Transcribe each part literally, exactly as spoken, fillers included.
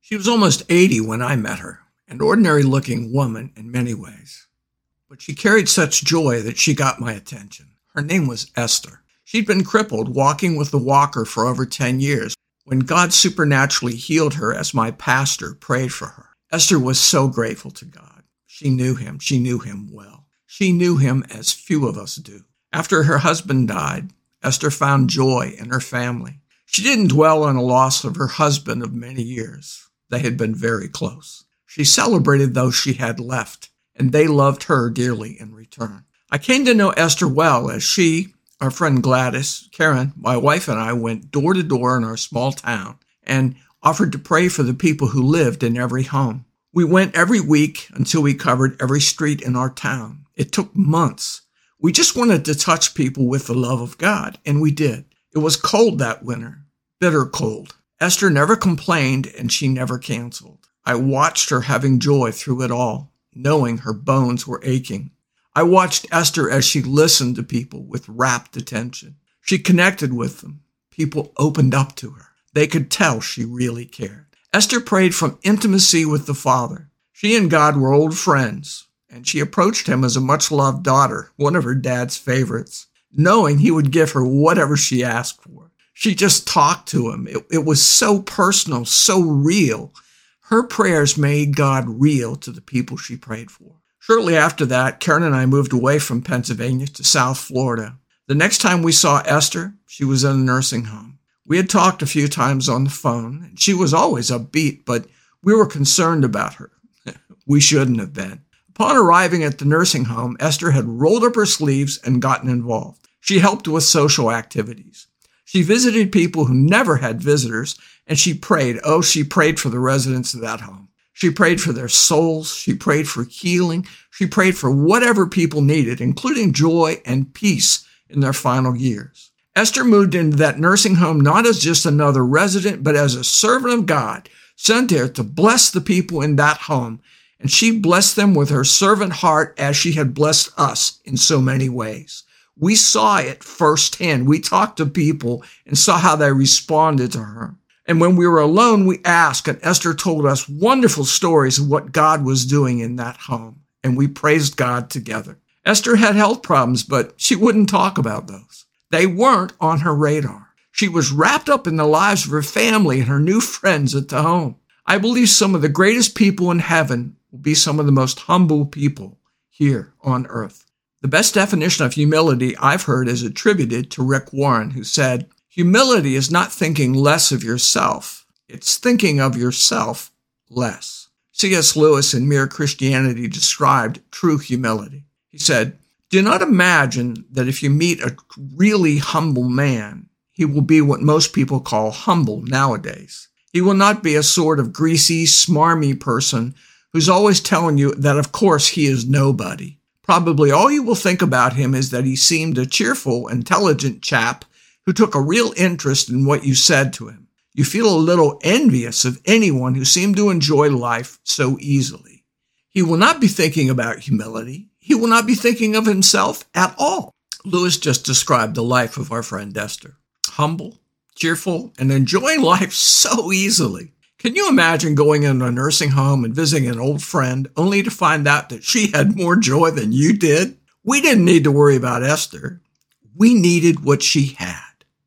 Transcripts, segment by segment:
She was almost eighty when I met her, an ordinary-looking woman in many ways. But she carried such joy that she got my attention. Her name was Esther. She'd been crippled, walking with a walker for over ten years, when God supernaturally healed her as my pastor prayed for her. Esther was so grateful to God. She knew him. She knew him well. She knew him as few of us do. After her husband died, Esther found joy in her family. She didn't dwell on the loss of her husband of many years. They had been very close. She celebrated those she had left, and they loved her dearly in return. I came to know Esther well as she, our friend Gladys, Karen, my wife, and I went door to door in our small town and offered to pray for the people who lived in every home. We went every week until we covered every street in our town. It took months. We just wanted to touch people with the love of God, and we did. It was cold that winter, bitter cold. Esther never complained, and she never canceled. I watched her having joy through it all, knowing her bones were aching. I watched Esther as she listened to people with rapt attention. She connected with them. People opened up to her. They could tell she really cared. Esther prayed from intimacy with the Father. She and God were old friends, and she approached him as a much-loved daughter, one of her dad's favorites, knowing he would give her whatever she asked for. She just talked to him. It, it was so personal, so real. Her prayers made God real to the people she prayed for. Shortly after that, Karen and I moved away from Pennsylvania to South Florida. The next time we saw Esther, she was in a nursing home. We had talked a few times on the phone, and she was always upbeat, but we were concerned about her. We shouldn't have been. Upon arriving at the nursing home, Esther had rolled up her sleeves and gotten involved. She helped with social activities. She visited people who never had visitors, and she prayed. Oh, she prayed for the residents of that home. She prayed for their souls. She prayed for healing. She prayed for whatever people needed, including joy and peace in their final years. Esther moved into that nursing home not as just another resident, but as a servant of God, sent there to bless the people in that home. And she blessed them with her servant heart as she had blessed us in so many ways. We saw it firsthand. We talked to people and saw how they responded to her. And when we were alone, we asked, and Esther told us wonderful stories of what God was doing in that home. And we praised God together. Esther had health problems, but she wouldn't talk about those. They weren't on her radar. She was wrapped up in the lives of her family and her new friends at the home. I believe some of the greatest people in heaven will be some of the most humble people here on earth. The best definition of humility I've heard is attributed to Rick Warren, who said, "Humility is not thinking less of yourself. It's thinking of yourself less." C S Lewis in Mere Christianity described true humility. He said, "Do not imagine that if you meet a really humble man, he will be what most people call humble nowadays. He will not be a sort of greasy, smarmy person who's always telling you that of course he is nobody. Probably all you will think about him is that he seemed a cheerful, intelligent chap who took a real interest in what you said to him. You feel a little envious of anyone who seemed to enjoy life so easily. He will not be thinking about humility. He will not be thinking of himself at all." Lewis just described the life of our friend Esther. Humble, cheerful, and enjoying life so easily. Can you imagine going into a nursing home and visiting an old friend only to find out that she had more joy than you did? We didn't need to worry about Esther. We needed what she had.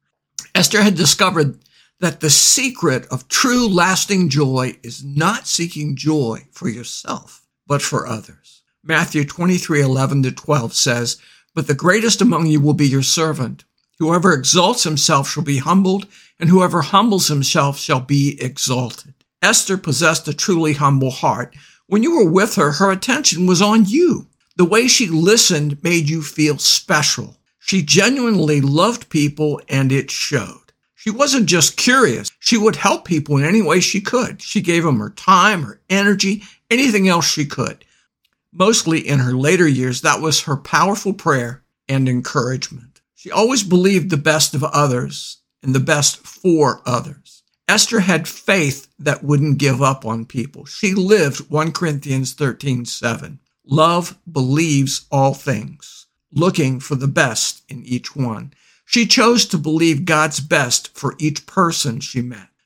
Esther had discovered that the secret of true lasting joy is not seeking joy for yourself, but for others. Matthew twenty-three, eleven to twelve says, "But the greatest among you will be your servant. Whoever exalts himself shall be humbled, and whoever humbles himself shall be exalted." Esther possessed a truly humble heart. When you were with her, her attention was on you. The way she listened made you feel special. She genuinely loved people, and it showed. She wasn't just curious. She would help people in any way she could. She gave them her time, her energy, anything else she could. Mostly in her later years, that was her powerful prayer and encouragement. She always believed the best of others and the best for others. Esther had faith that wouldn't give up on people. She lived First Corinthians thirteen, seven. Love believes all things, looking for the best in each one. She chose to believe God's best for each person she met.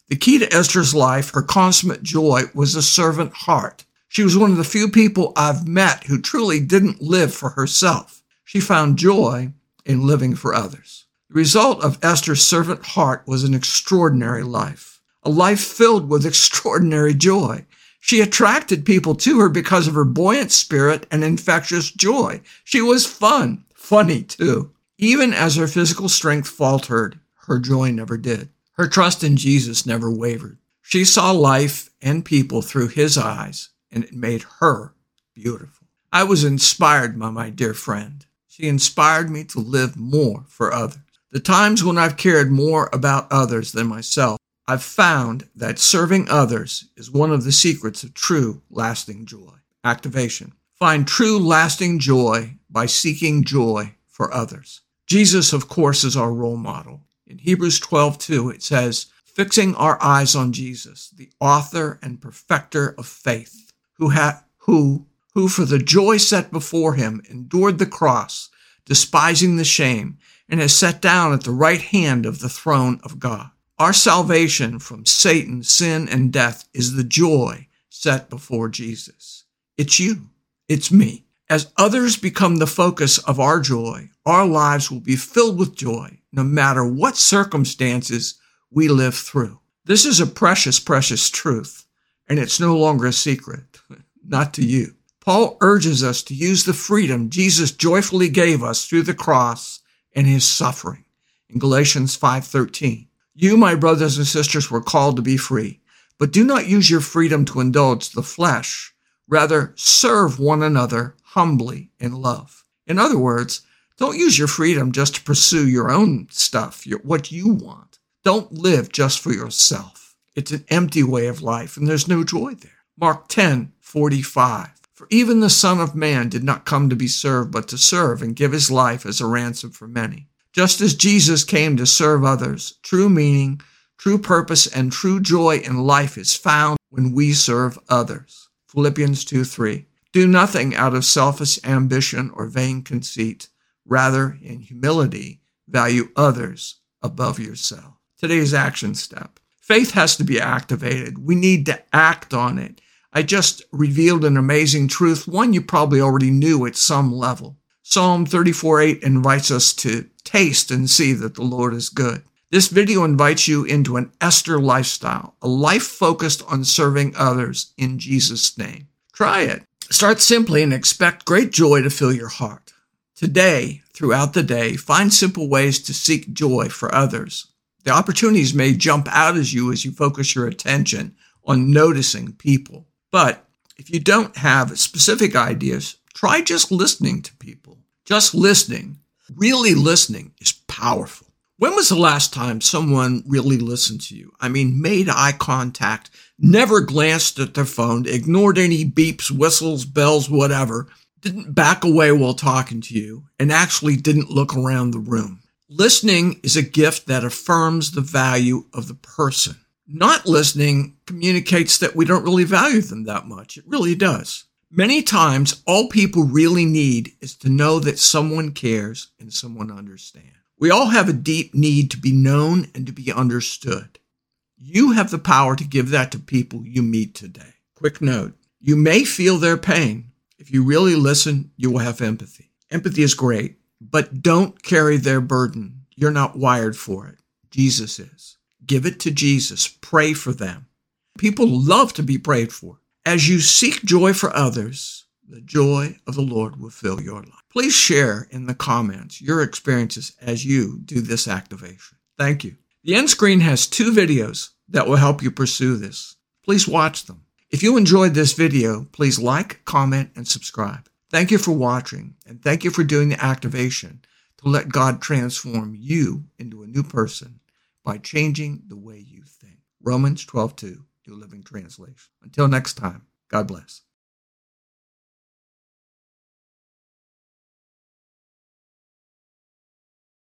The key to Esther's life, her consummate joy, was a servant heart. She was one of the few people I've met who truly didn't live for herself. She found joy in living for others. The result of Esther's servant heart was an extraordinary life, a life filled with extraordinary joy. She attracted people to her because of her buoyant spirit and infectious joy. She was fun, funny too. Even as her physical strength faltered, her joy never did. Her trust in Jesus never wavered. She saw life and people through his eyes, and it made her beautiful. I was inspired by my dear friend. She inspired me to live more for others. The times when I've cared more about others than myself, I've found that serving others is one of the secrets of true, lasting joy. Activation. Find true, lasting joy by seeking joy for others. Jesus, of course, is our role model. In Hebrews twelve two, it says, fixing our eyes on Jesus, the author and perfecter of faith, who, ha- who, who for the joy set before him endured the cross, despising the shame, and has sat down at the right hand of the throne of God. Our salvation from Satan, sin, and death is the joy set before Jesus. It's you. It's me. As others become the focus of our joy, our lives will be filled with joy, no matter what circumstances we live through. This is a precious, precious truth, and it's no longer a secret, not to you. Paul urges us to use the freedom Jesus joyfully gave us through the cross and his suffering. In Galatians five thirteen, you, my brothers and sisters, were called to be free, but do not use your freedom to indulge the flesh. Rather, serve one another humbly in love. In other words, don't use your freedom just to pursue your own stuff, your, what you want. Don't live just for yourself. It's an empty way of life, and there's no joy there. Mark ten forty-five. For even the Son of Man did not come to be served, but to serve and give his life as a ransom for many. Just as Jesus came to serve others, true meaning, true purpose, and true joy in life is found when we serve others. Philippians two three. Do nothing out of selfish ambition or vain conceit. Rather, in humility, value others above yourself. Today's action step. Faith has to be activated. We need to act on it. I just revealed an amazing truth, one you probably already knew at some level. Psalm thirty-four eight invites us to taste and see that the Lord is good. This video invites you into an Esther lifestyle, a life focused on serving others in Jesus' name. Try it. Start simply and expect great joy to fill your heart. Today, throughout the day, find simple ways to seek joy for others. The opportunities may jump out at you as you focus your attention on noticing people. But if you don't have specific ideas, try just listening to people. Just listening, really listening, is powerful. When was the last time someone really listened to you? I mean, made eye contact, never glanced at their phone, ignored any beeps, whistles, bells, whatever, didn't back away while talking to you, and actually didn't look around the room. Listening is a gift that affirms the value of the person. Not listening communicates that we don't really value them that much. It really does. Many times, all people really need is to know that someone cares and someone understands. We all have a deep need to be known and to be understood. You have the power to give that to people you meet today. Quick note, you may feel their pain. If you really listen, you will have empathy. Empathy is great, but don't carry their burden. You're not wired for it. Jesus is. Give it to Jesus. Pray for them. People love to be prayed for. As you seek joy for others, the joy of the Lord will fill your life. Please share in the comments your experiences as you do this activation. Thank you. The end screen has two videos that will help you pursue this. Please watch them. If you enjoyed this video, please like, comment, and subscribe. Thank you for watching, and thank you for doing the activation to let God transform you into a new person by changing the way you think. Romans twelve two, New Living Translation. Until next time, God bless.